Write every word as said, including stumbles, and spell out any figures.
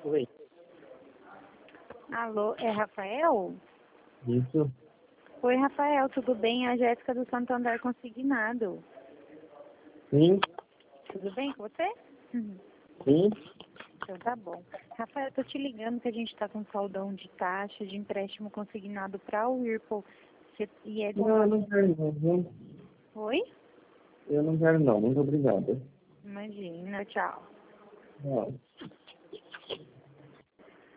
Oi. Alô, é Rafael? Isso. Oi, Rafael, tudo bem? É a Jéssica do Santander Consignado. Sim. Tudo bem com você? Uhum. Sim. Então tá bom. Rafael, eu tô te ligando que a gente tá com saldão de taxa de empréstimo consignado para o Whirlpool. Você- E é de... Não, eu não quero não, viu? Oi? Eu não quero não, muito obrigado. Imagina, tchau. Não.